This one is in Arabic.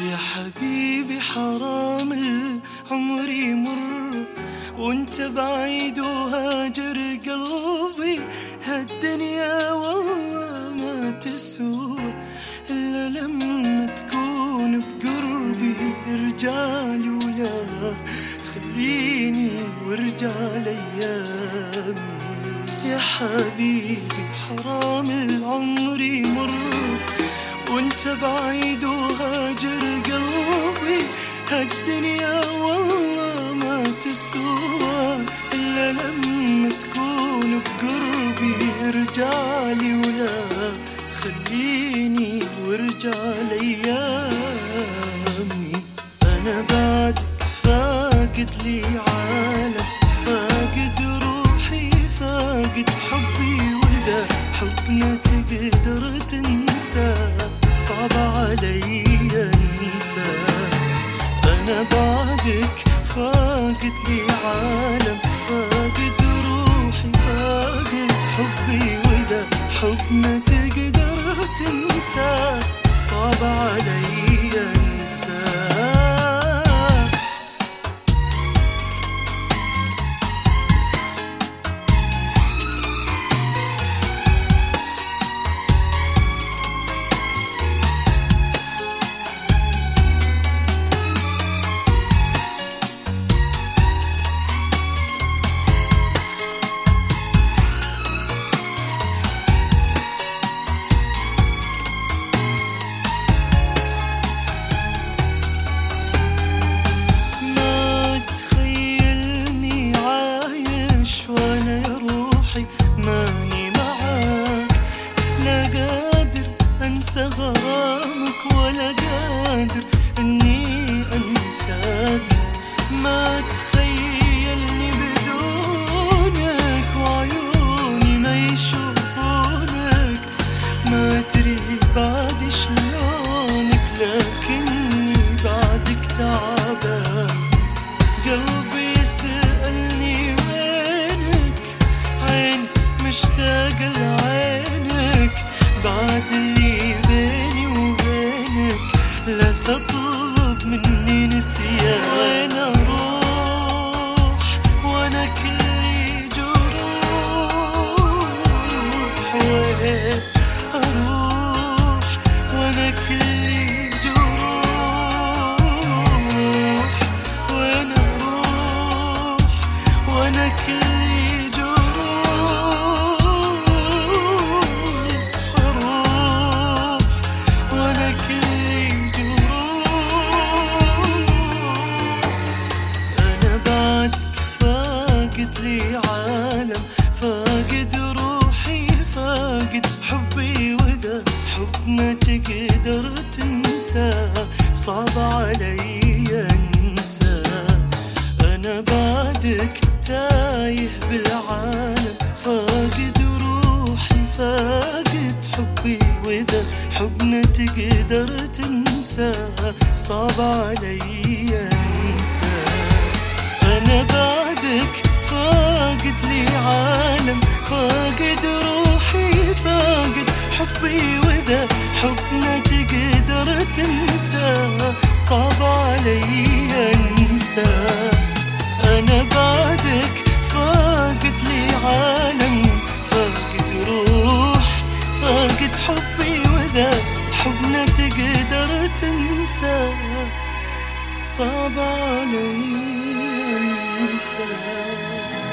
يا حبيبي حرام العمر يمر وانت بعيد وهاجر قلبي. هالدنيا والله ما تسوى إلا لما تكون بقربي. رجالي ولا تخليني ورجال أيامي. يا حبيبي حرام العمر يمر وانت بعيد وهاجر قلبي. هالدنيا والله ما تسوى إلا لما تكون بقربي. رجالي ولا تخليني ورجال أيامي. أنا بعدك فاقد لي عالم، فاقد روحي، فاقد حبي، وإذا حبنا تقدر تنسى صعب علي انسى. انا بعدك فاقد لي عالم، فاقد روحي، فاقد حبي، واذا حبنا تقدر تنسى صعب علي انسى. ماني معاك لا قادر انسى غرامك ولا قادر اني انساك. ما تخيلني بدونك وعيوني ما يشوفونك. ما ادري بعد شلونك لكني بعدك تعبان. قلبي سألني مشتاق لعينك بعد اللي بيني وبينك. لا تطلب مني نسيان. وين اروح وانا كلي جروح؟ وين اروح وانا كلي جروح؟ وين اروح وانا كلي لي عالم، فاقد روحي، فاقد حبي، وإذا حبنا تقدر تنسى صعب علي انسى. أنا بعدك تايه بالعالم، فاقد روحي، فاقد حبي، وإذا حبنا تقدر تنسى صعب علي انسى. أنا بعدك فاقد لي عالم، فاقد روحي، فاقد حبي، وإذا حبنا تقدر تنسى صعب علي انسى. أنا بعدك فاقد لي عالم، فاقد روح، فاقد حبي، وإذا حبنا تقدر تنسى صعب علي انسى.